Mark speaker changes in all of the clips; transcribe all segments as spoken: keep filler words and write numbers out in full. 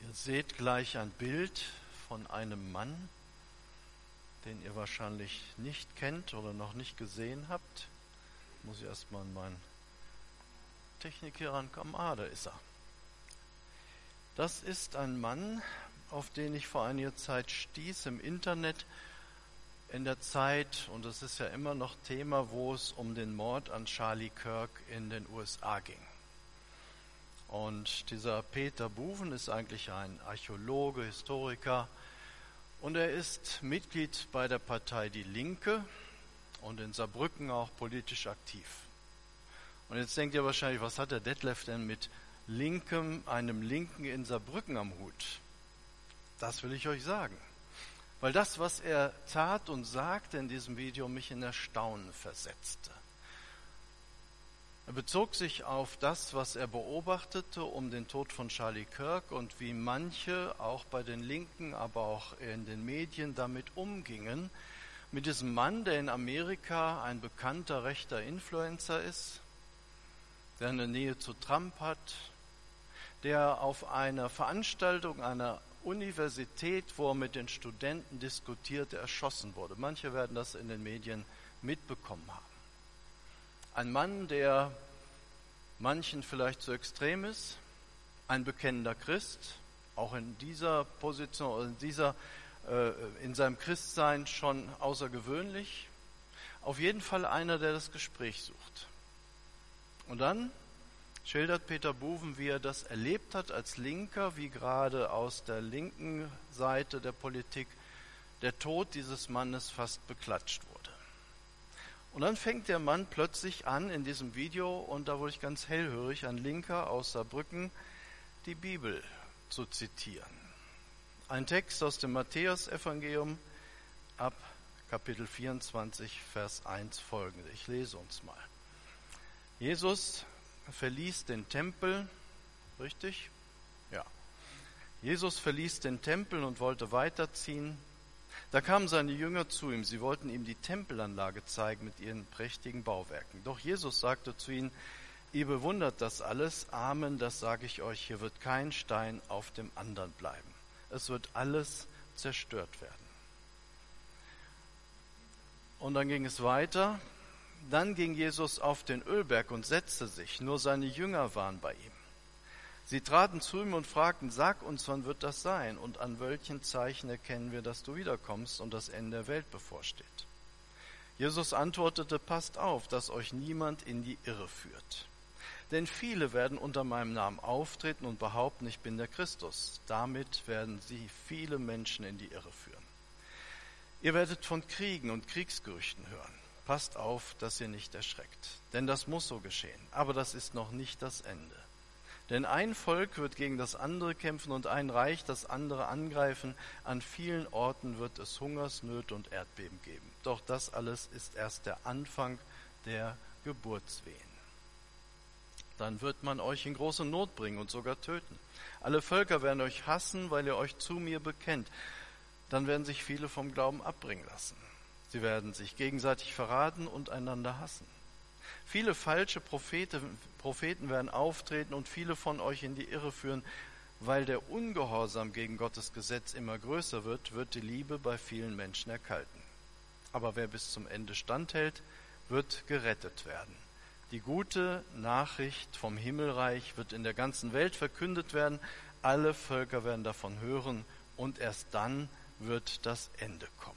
Speaker 1: Ihr seht gleich ein Bild von einem Mann, den ihr wahrscheinlich nicht kennt oder noch nicht gesehen habt. Muss ich erstmal an meinen Technik hier rankommen. Ah, da ist er. Das ist ein Mann, auf den ich vor einiger Zeit stieß im Internet, in der Zeit, und es ist ja immer noch Thema, wo es um den Mord an Charlie Kirk in den U S A ging. Und dieser Peter Boeven ist eigentlich ein Archäologe, Historiker, und er ist Mitglied bei der Partei Die Linke und in Saarbrücken auch politisch aktiv. Und jetzt denkt ihr wahrscheinlich, was hat der Detlef denn mit Linkem, einem Linken in Saarbrücken am Hut? Das will ich euch sagen. Weil das, was er tat und sagte in diesem Video, mich in Erstaunen versetzte. Er bezog sich auf das, was er beobachtete um den Tod von Charlie Kirk und wie manche, auch bei den Linken, aber auch in den Medien, damit umgingen. Mit diesem Mann, der in Amerika ein bekannter rechter Influencer ist, der eine Nähe zu Trump hat, der auf einer Veranstaltung einer Universität, wo er mit den Studenten diskutierte, erschossen wurde. Manche werden das in den Medien mitbekommen haben. Ein Mann, der manchen vielleicht zu extrem ist, ein bekennender Christ, auch in dieser Position, in, dieser, äh, in seinem Christsein schon außergewöhnlich. Auf jeden Fall einer, der das Gespräch sucht. Und dann schildert Peter Boeven, wie er das erlebt hat als Linker, wie gerade aus der linken Seite der Politik der Tod dieses Mannes fast beklatscht wurde. Und dann fängt der Mann plötzlich an in diesem Video, und da wurde ich ganz hellhörig, ein Linker aus Saarbrücken, die Bibel zu zitieren. Ein Text aus dem Matthäusevangelium ab Kapitel vierundzwanzig, Vers eins folgende. Ich lese uns mal. Jesus verließ den Tempel, richtig? Ja. Jesus verließ den Tempel und wollte weiterziehen. Da kamen seine Jünger zu ihm. Sie wollten ihm die Tempelanlage zeigen mit ihren prächtigen Bauwerken. Doch Jesus sagte zu ihnen, ihr bewundert das alles. Amen, das sage ich euch, hier wird kein Stein auf dem anderen bleiben. Es wird alles zerstört werden. Und dann ging es weiter. Dann ging Jesus auf den Ölberg und setzte sich. Nur seine Jünger waren bei ihm. Sie traten zu ihm und fragten, sag uns, wann wird das sein und an welchen Zeichen erkennen wir, dass du wiederkommst und das Ende der Welt bevorsteht. Jesus antwortete, passt auf, dass euch niemand in die Irre führt. Denn viele werden unter meinem Namen auftreten und behaupten, ich bin der Christus. Damit werden sie viele Menschen in die Irre führen. Ihr werdet von Kriegen und Kriegsgerüchten hören. Passt auf, dass ihr nicht erschreckt, denn das muss so geschehen. Aber das ist noch nicht das Ende. Denn ein Volk wird gegen das andere kämpfen und ein Reich das andere angreifen. An vielen Orten wird es Hungersnöte und Erdbeben geben. Doch das alles ist erst der Anfang der Geburtswehen. Dann wird man euch in große Not bringen und sogar töten. Alle Völker werden euch hassen, weil ihr euch zu mir bekennt. Dann werden sich viele vom Glauben abbringen lassen. Sie werden sich gegenseitig verraten und einander hassen. Viele falsche Propheten, Propheten werden auftreten und viele von euch in die Irre führen. Weil der Ungehorsam gegen Gottes Gesetz immer größer wird, wird die Liebe bei vielen Menschen erkalten. Aber wer bis zum Ende standhält, wird gerettet werden. Die gute Nachricht vom Himmelreich wird in der ganzen Welt verkündet werden. Alle Völker werden davon hören und erst dann wird das Ende kommen.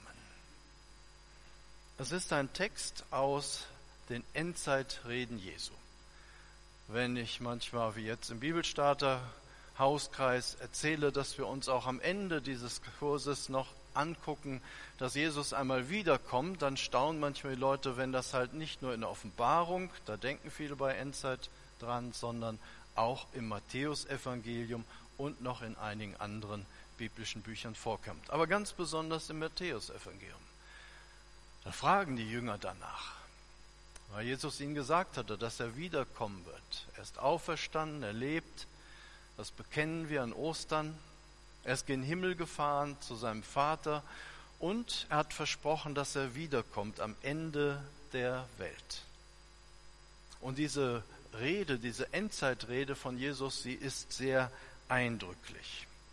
Speaker 1: Es ist ein Text aus den Endzeitreden Jesu. Wenn ich manchmal wie jetzt im Bibelstarter Hauskreis erzähle, dass wir uns auch am Ende dieses Kurses noch angucken, dass Jesus einmal wiederkommt, dann staunen manchmal die Leute, wenn das halt nicht nur in der Offenbarung, da denken viele bei Endzeit dran, sondern auch im Matthäusevangelium und noch in einigen anderen biblischen Büchern vorkommt. Aber ganz besonders im Matthäusevangelium. Da fragen die Jünger danach, weil Jesus ihnen gesagt hatte, dass er wiederkommen wird. Er ist auferstanden, er lebt, das bekennen wir an Ostern. Er ist gen Himmel gefahren zu seinem Vater und er hat versprochen, dass er wiederkommt am Ende der Welt. Und diese Rede, diese Endzeitrede von Jesus, sie ist sehr eindrücklich.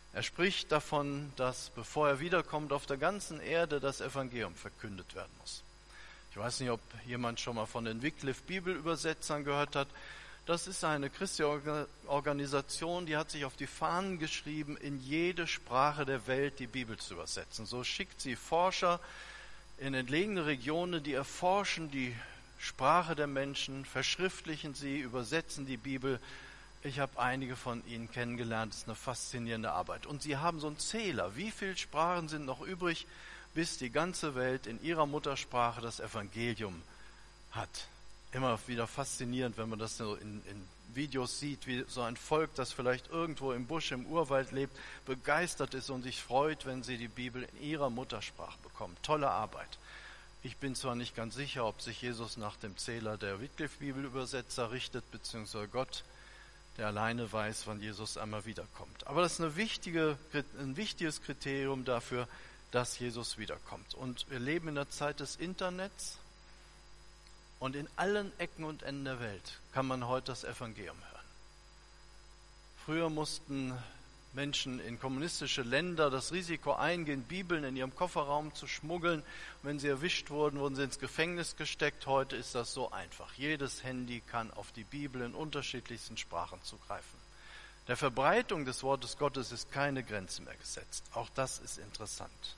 Speaker 1: Er spricht davon, dass bevor er wiederkommt, auf der ganzen Erde das Evangelium verkündet werden muss. Ich weiß nicht, ob jemand schon mal von den Wycliffe Bibelübersetzern gehört hat. Das ist eine christliche Organisation, die hat sich auf die Fahnen geschrieben, in jede Sprache der Welt die Bibel zu übersetzen. So schickt sie Forscher in entlegene Regionen, die erforschen die Sprache der Menschen, verschriftlichen sie, übersetzen die Bibel. Ich habe einige von ihnen kennengelernt, das ist eine faszinierende Arbeit. Und sie haben so einen Zähler, wie viele Sprachen sind noch übrig, bis die ganze Welt in ihrer Muttersprache das Evangelium hat. Immer wieder faszinierend, wenn man das so in, in Videos sieht, wie so ein Volk, das vielleicht irgendwo im Busch, im Urwald lebt, begeistert ist und sich freut, wenn sie die Bibel in ihrer Muttersprache bekommen. Tolle Arbeit. Ich bin zwar nicht ganz sicher, ob sich Jesus nach dem Zähler der Wycliffe-Bibelübersetzer richtet, beziehungsweise Gott, der alleine weiß, wann Jesus einmal wiederkommt. Aber das ist eine wichtige, ein wichtiges Kriterium dafür, dass Jesus wiederkommt. Und wir leben in der Zeit des Internets und in allen Ecken und Enden der Welt kann man heute das Evangelium hören. Früher mussten Menschen in kommunistische Länder das Risiko eingehen, Bibeln in ihrem Kofferraum zu schmuggeln. Wenn sie erwischt wurden, wurden sie ins Gefängnis gesteckt. Heute ist das so einfach. Jedes Handy kann auf die Bibel in unterschiedlichsten Sprachen zugreifen. Der Verbreitung des Wortes Gottes ist keine Grenze mehr gesetzt. Auch das ist interessant.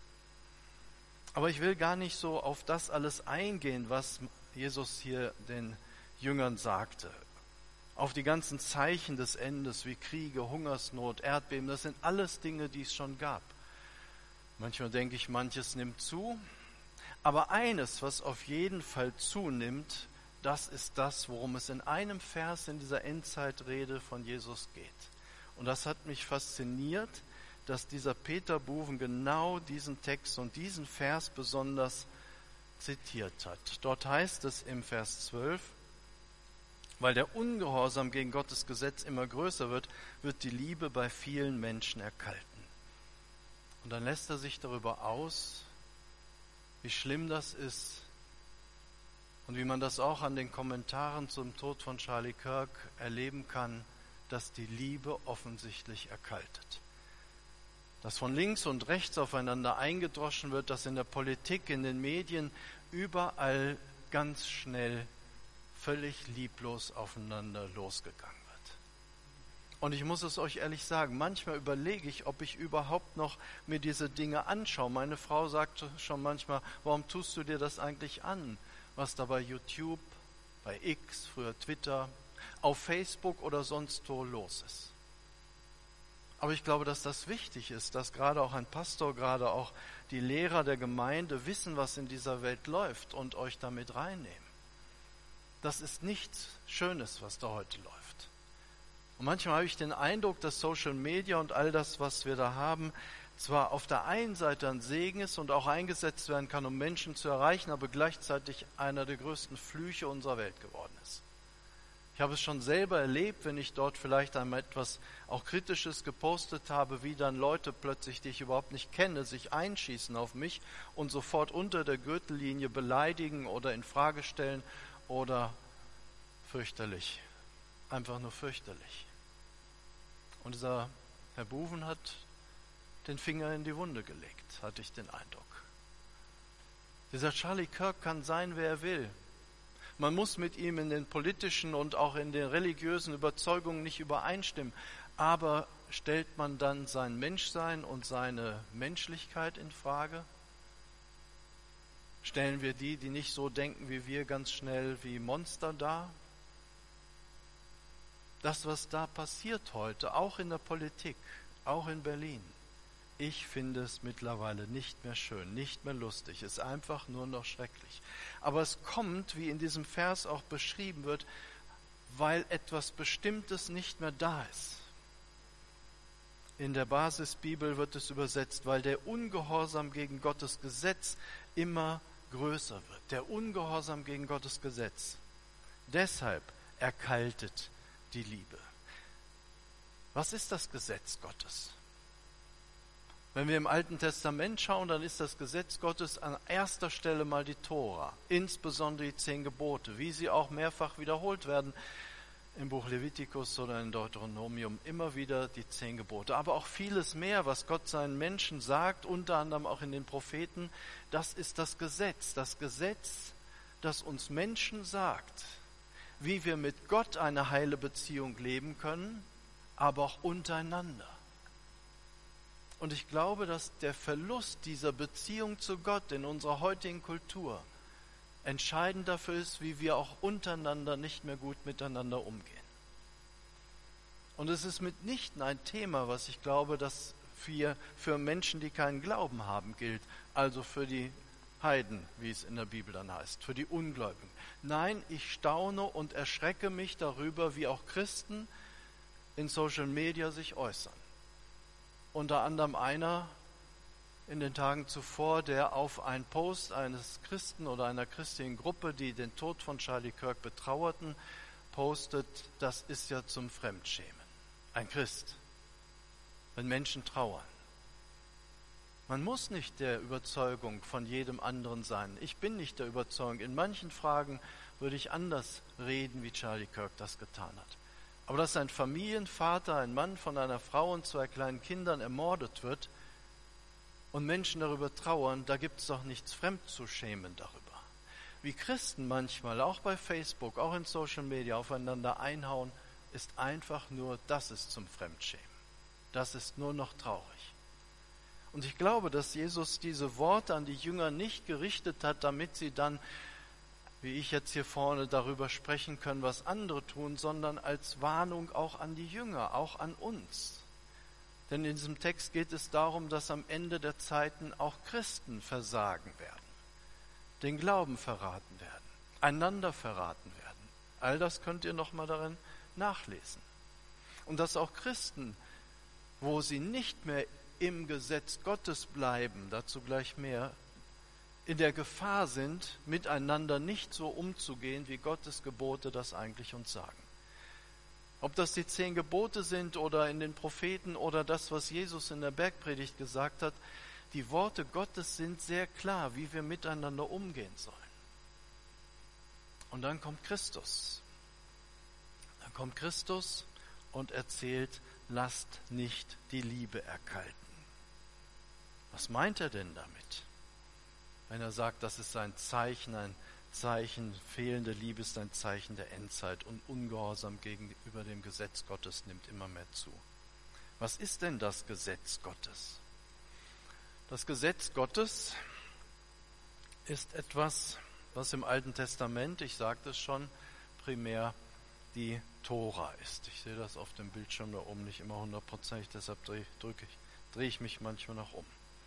Speaker 1: Aber ich will gar nicht so auf das alles eingehen, was Jesus hier den Jüngern sagte. Auf die ganzen Zeichen des Endes wie Kriege, Hungersnot, Erdbeben, das sind alles Dinge, die es schon gab. Manchmal denke ich, manches nimmt zu. Aber eines, was auf jeden Fall zunimmt, das ist das, worum es in einem Vers in dieser Endzeitrede von Jesus geht. Und das hat mich fasziniert, dass dieser Peter Buven genau diesen Text und diesen Vers besonders zitiert hat. Dort heißt es im Vers zwölf, weil der Ungehorsam gegen Gottes Gesetz immer größer wird, wird die Liebe bei vielen Menschen erkalten. Und dann lässt er sich darüber aus, wie schlimm das ist und wie man das auch an den Kommentaren zum Tod von Charlie Kirk erleben kann, dass die Liebe offensichtlich erkaltet. Dass von links und rechts aufeinander eingedroschen wird, dass in der Politik, in den Medien überall ganz schnell völlig lieblos aufeinander losgegangen wird. Und ich muss es euch ehrlich sagen, manchmal überlege ich, ob ich überhaupt noch mir diese Dinge anschaue. Meine Frau sagt schon manchmal, warum tust du dir das eigentlich an, was da bei YouTube, bei X, früher Twitter, auf Facebook oder sonst wo los ist. Aber ich glaube, dass das wichtig ist, dass gerade auch ein Pastor, gerade auch die Lehrer der Gemeinde wissen, was in dieser Welt läuft und euch damit reinnehmen. Das ist nichts Schönes, was da heute läuft. Und manchmal habe ich den Eindruck, dass Social Media und all das, was wir da haben, zwar auf der einen Seite ein Segen ist und auch eingesetzt werden kann, um Menschen zu erreichen, aber gleichzeitig einer der größten Flüche unserer Welt geworden ist. Ich habe es schon selber erlebt, wenn ich dort vielleicht einmal etwas auch Kritisches gepostet habe, wie dann Leute plötzlich, die ich überhaupt nicht kenne, sich einschießen auf mich und sofort unter der Gürtellinie beleidigen oder in Frage stellen oder fürchterlich, einfach nur fürchterlich. Und dieser Herr Buven hat den Finger in die Wunde gelegt, hatte ich den Eindruck. Dieser Charlie Kirk kann sein, wer er will. Man muss mit ihm in den politischen und auch in den religiösen Überzeugungen nicht übereinstimmen. Aber stellt man dann sein Menschsein und seine Menschlichkeit in Frage? Stellen wir die, die nicht so denken wie wir, ganz schnell wie Monster dar? Das, was da passiert heute, auch in der Politik, auch in Berlin, ich finde es mittlerweile nicht mehr schön, nicht mehr lustig, ist einfach nur noch schrecklich. Aber es kommt, wie in diesem Vers auch beschrieben wird, weil etwas Bestimmtes nicht mehr da ist. In der Basisbibel wird es übersetzt, weil der Ungehorsam gegen Gottes Gesetz immer größer wird. Der Ungehorsam gegen Gottes Gesetz. Deshalb erkaltet die Liebe. Was ist das Gesetz Gottes? Wenn wir im Alten Testament schauen, dann ist das Gesetz Gottes an erster Stelle mal die Tora, insbesondere die zehn Gebote, wie sie auch mehrfach wiederholt werden im Buch Levitikus oder in Deuteronomium immer wieder die zehn Gebote. Aber auch vieles mehr, was Gott seinen Menschen sagt, unter anderem auch in den Propheten, das ist das Gesetz. Das Gesetz, das uns Menschen sagt, wie wir mit Gott eine heile Beziehung leben können, aber auch untereinander. Und ich glaube, dass der Verlust dieser Beziehung zu Gott in unserer heutigen Kultur entscheidend dafür ist, wie wir auch untereinander nicht mehr gut miteinander umgehen. Und es ist mitnichten ein Thema, was ich glaube, das für, für Menschen, die keinen Glauben haben, gilt. Also für die Heiden, wie es in der Bibel dann heißt, für die Ungläubigen. Nein, ich staune und erschrecke mich darüber, wie auch Christen in Social Media sich äußern. Unter anderem einer in den Tagen zuvor, der auf einen Post eines Christen oder einer christlichen Gruppe, die den Tod von Charlie Kirk betrauerten, postet, das ist ja zum Fremdschämen. Ein Christ, wenn Menschen trauern. Man muss nicht der Überzeugung von jedem anderen sein. Ich bin nicht der Überzeugung. In manchen Fragen würde ich anders reden, wie Charlie Kirk das getan hat. Aber dass ein Familienvater, ein Mann von einer Frau und zwei kleinen Kindern ermordet wird und Menschen darüber trauern, da gibt es doch nichts fremd zu schämen darüber. Wie Christen manchmal, auch bei Facebook, auch in Social Media, aufeinander einhauen, ist einfach nur, das ist zum Fremdschämen. Das ist nur noch traurig. Und ich glaube, dass Jesus diese Worte an die Jünger nicht gerichtet hat, damit sie dann, wie ich jetzt hier vorne, darüber sprechen können, was andere tun, sondern als Warnung auch an die Jünger, auch an uns. Denn in diesem Text geht es darum, dass am Ende der Zeiten auch Christen versagen werden, den Glauben verraten werden, einander verraten werden. All das könnt ihr nochmal darin nachlesen. Und dass auch Christen, wo sie nicht mehr im Gesetz Gottes bleiben, dazu gleich mehr, in der Gefahr sind, miteinander nicht so umzugehen, wie Gottes Gebote das eigentlich uns sagen. Ob das die zehn Gebote sind oder in den Propheten oder das, was Jesus in der Bergpredigt gesagt hat, die Worte Gottes sind sehr klar, wie wir miteinander umgehen sollen. Und dann kommt Christus. Dann kommt Christus und erzählt, lasst nicht die Liebe erkalten. Was meint er denn damit? Wenn er sagt, das ist ein Zeichen, ein Zeichen, fehlende Liebe ist ein Zeichen der Endzeit und Ungehorsam gegenüber dem Gesetz Gottes nimmt immer mehr zu. Was ist denn das Gesetz Gottes? Das Gesetz Gottes ist etwas, was im Alten Testament, ich sagte es schon, primär die Tora ist. Ich sehe das auf dem Bildschirm da oben nicht immer hundertprozentig, deshalb drehe, drücke ich, drehe ich mich manchmal nach um.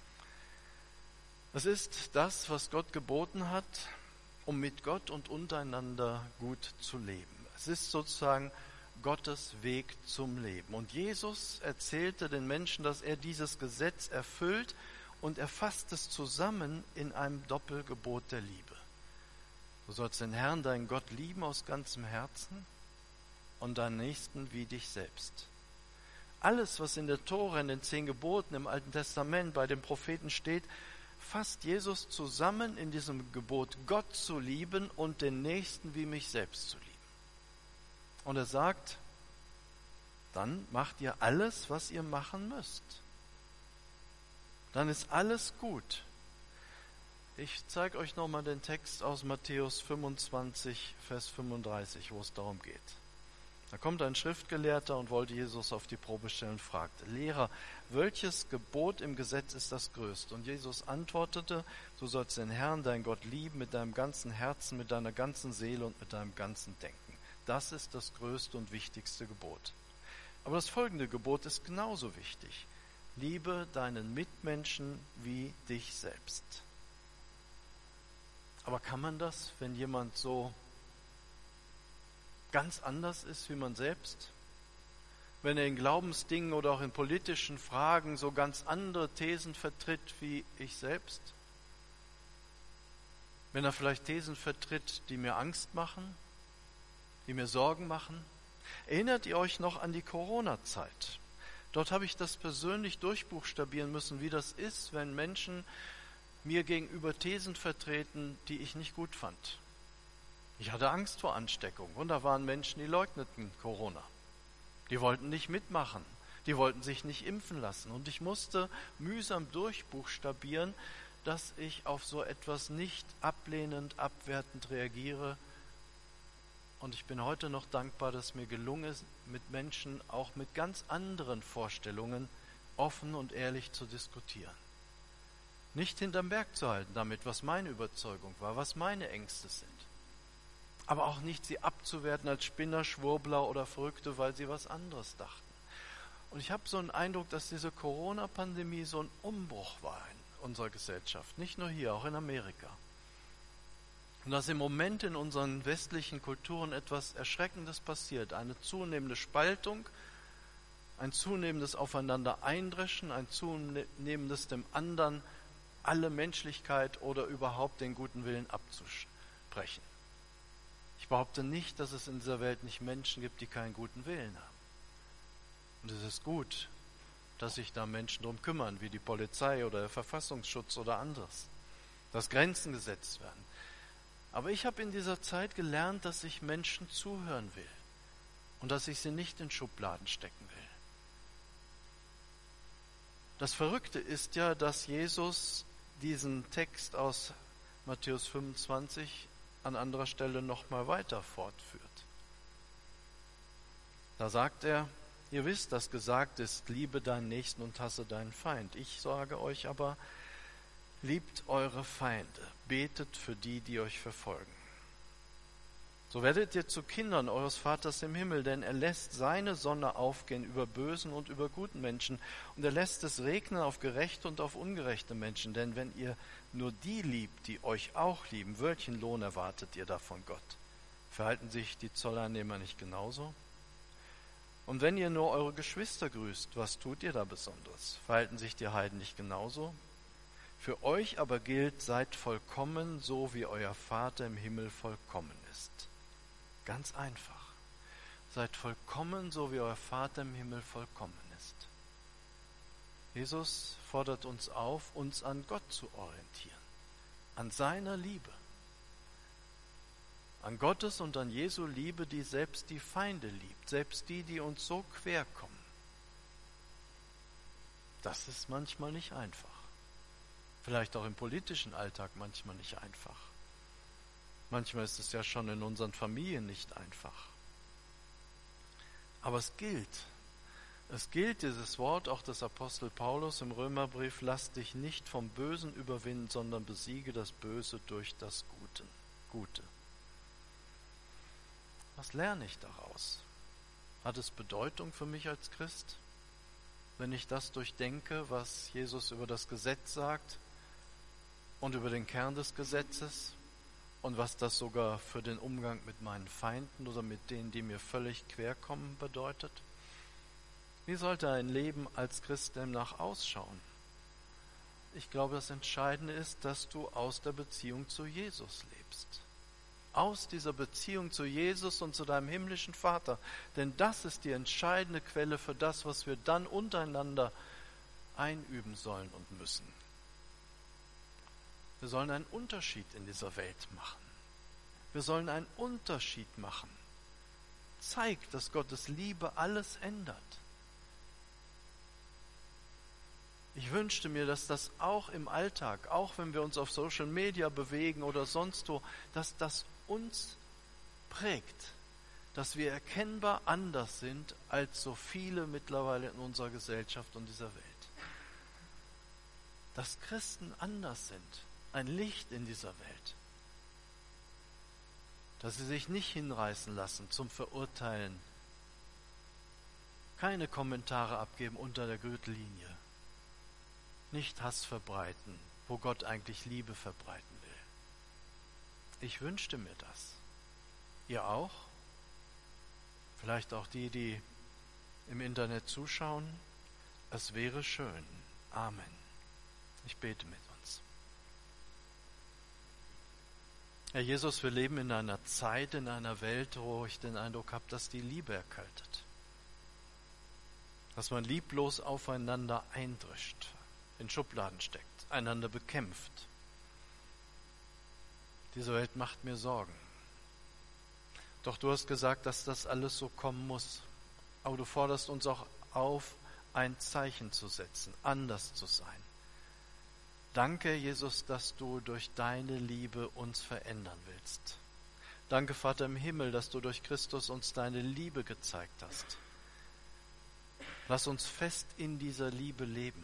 Speaker 1: Es ist das, was Gott geboten hat, um mit Gott und untereinander gut zu leben. Es ist sozusagen Gottes Weg zum Leben. Und Jesus erzählte den Menschen, dass er dieses Gesetz erfüllt und er fasst es zusammen in einem Doppelgebot der Liebe. Du sollst den Herrn, deinen Gott, lieben aus ganzem Herzen und deinen Nächsten wie dich selbst. Alles, was in der Tora, in den zehn Geboten, im Alten Testament, bei den Propheten steht, fasst Jesus zusammen in diesem Gebot, Gott zu lieben und den Nächsten wie mich selbst zu lieben. Und er sagt, dann macht ihr alles, was ihr machen müsst. Dann ist alles gut. Ich zeige euch nochmal den Text aus Matthäus fünfundzwanzig, Vers fünfunddreißig, wo es darum geht. Da kommt ein Schriftgelehrter und wollte Jesus auf die Probe stellen und fragte, Lehrer, welches Gebot im Gesetz ist das größte? Und Jesus antwortete, du sollst den Herrn, dein Gott, lieben mit deinem ganzen Herzen, mit deiner ganzen Seele und mit deinem ganzen Denken. Das ist das größte und wichtigste Gebot. Aber das folgende Gebot ist genauso wichtig. Liebe deinen Mitmenschen wie dich selbst. Aber kann man das, wenn jemand so ganz anders ist wie man selbst? Wenn er in Glaubensdingen oder auch in politischen Fragen so ganz andere Thesen vertritt wie ich selbst? Wenn er vielleicht Thesen vertritt, die mir Angst machen, die mir Sorgen machen? Erinnert ihr euch noch an die Corona-Zeit? Dort habe ich das persönlich durchbuchstabieren müssen, wie das ist, wenn Menschen mir gegenüber Thesen vertreten, die ich nicht gut fand. Ich hatte Angst vor Ansteckung und da waren Menschen, die leugneten Corona. Die wollten nicht mitmachen, die wollten sich nicht impfen lassen und ich musste mühsam durchbuchstabieren, dass ich auf so etwas nicht ablehnend, abwertend reagiere. Und ich bin heute noch dankbar, dass mir gelungen ist, mit Menschen auch mit ganz anderen Vorstellungen offen und ehrlich zu diskutieren. Nicht hinterm Berg zu halten damit, was meine Überzeugung war, was meine Ängste sind. Aber auch nicht sie abzuwerten als Spinner, Schwurbler oder Verrückte, weil sie was anderes dachten. Und ich habe so einen Eindruck, dass diese Corona-Pandemie so ein Umbruch war in unserer Gesellschaft. Nicht nur hier, auch in Amerika. Und dass im Moment in unseren westlichen Kulturen etwas Erschreckendes passiert. Eine zunehmende Spaltung, ein zunehmendes Aufeinander eindreschen, ein zunehmendes dem anderen alle Menschlichkeit oder überhaupt den guten Willen abzusprechen. Ich behaupte nicht, dass es in dieser Welt nicht Menschen gibt, die keinen guten Willen haben. Und es ist gut, dass sich da Menschen darum kümmern, wie die Polizei oder der Verfassungsschutz oder anderes, dass Grenzen gesetzt werden. Aber ich habe in dieser Zeit gelernt, dass ich Menschen zuhören will und dass ich sie nicht in Schubladen stecken will. Das Verrückte ist ja, dass Jesus diesen Text aus Matthäus fünfundzwanzig an anderer Stelle nochmal weiter fortführt. Da sagt er, ihr wisst, dass gesagt ist, liebe deinen Nächsten und hasse deinen Feind. Ich sage euch aber, liebt eure Feinde, betet für die, die euch verfolgen. So werdet ihr zu Kindern eures Vaters im Himmel, denn er lässt seine Sonne aufgehen über bösen und über guten Menschen und er lässt es regnen auf gerechte und auf ungerechte Menschen. Denn wenn ihr nur die liebt, die euch auch lieben, welchen Lohn erwartet ihr da von Gott? Verhalten sich die Zolleinnehmer nicht genauso? Und wenn ihr nur eure Geschwister grüßt, was tut ihr da Besonderes? Verhalten sich die Heiden nicht genauso? Für euch aber gilt, seid vollkommen, so wie euer Vater im Himmel vollkommen ist. Ganz einfach. Seid vollkommen, so wie euer Vater im Himmel vollkommen ist. Jesus fordert uns auf, uns an Gott zu orientieren, an seiner Liebe. An Gottes und an Jesu Liebe, die selbst die Feinde liebt, selbst die, die uns so quer kommen. Das ist manchmal nicht einfach. Vielleicht auch im politischen Alltag manchmal nicht einfach. Manchmal ist es ja schon in unseren Familien nicht einfach. Aber es gilt. Es gilt dieses Wort auch des Apostel Paulus im Römerbrief, lass dich nicht vom Bösen überwinden, sondern besiege das Böse durch das Gute. Gute. Was lerne ich daraus? Hat es Bedeutung für mich als Christ, wenn ich das durchdenke, was Jesus über das Gesetz sagt und über den Kern des Gesetzes? Und was das sogar für den Umgang mit meinen Feinden oder mit denen, die mir völlig quer kommen, bedeutet? Wie sollte ein Leben als Christ demnach ausschauen? Ich glaube, das Entscheidende ist, dass du aus der Beziehung zu Jesus lebst. Aus dieser Beziehung zu Jesus und zu deinem himmlischen Vater. Denn das ist die entscheidende Quelle für das, was wir dann untereinander einüben sollen und müssen. Wir sollen einen Unterschied in dieser Welt machen. Wir sollen einen Unterschied machen. Zeigt, dass Gottes Liebe alles ändert. Ich wünschte mir, dass das auch im Alltag, auch wenn wir uns auf Social Media bewegen oder sonst wo, dass das uns prägt, dass wir erkennbar anders sind als so viele mittlerweile in unserer Gesellschaft und dieser Welt. Dass Christen anders sind. Ein Licht in dieser Welt. Dass sie sich nicht hinreißen lassen zum Verurteilen. Keine Kommentare abgeben unter der Gürtellinie. Nicht Hass verbreiten, wo Gott eigentlich Liebe verbreiten will. Ich wünschte mir das. Ihr auch? Vielleicht auch die, die im Internet zuschauen? Es wäre schön. Amen. Ich bete mit uns. Herr Jesus, wir leben in einer Zeit, in einer Welt, wo ich den Eindruck habe, dass die Liebe erkaltet. Dass man lieblos aufeinander eindrischt, in Schubladen steckt, einander bekämpft. Diese Welt macht mir Sorgen. Doch du hast gesagt, dass das alles so kommen muss. Aber du forderst uns auch auf, ein Zeichen zu setzen, anders zu sein. Danke, Jesus, dass du durch deine Liebe uns verändern willst. Danke, Vater im Himmel, dass du durch Christus uns deine Liebe gezeigt hast. Lass uns fest in dieser Liebe leben.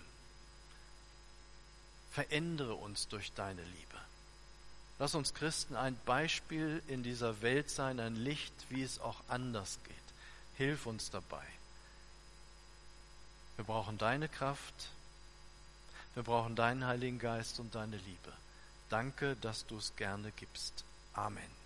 Speaker 1: Verändere uns durch deine Liebe. Lass uns Christen ein Beispiel in dieser Welt sein, ein Licht, wie es auch anders geht. Hilf uns dabei. Wir brauchen deine Kraft, wir brauchen deinen Heiligen Geist und deine Liebe. Danke, dass du es gerne gibst. Amen.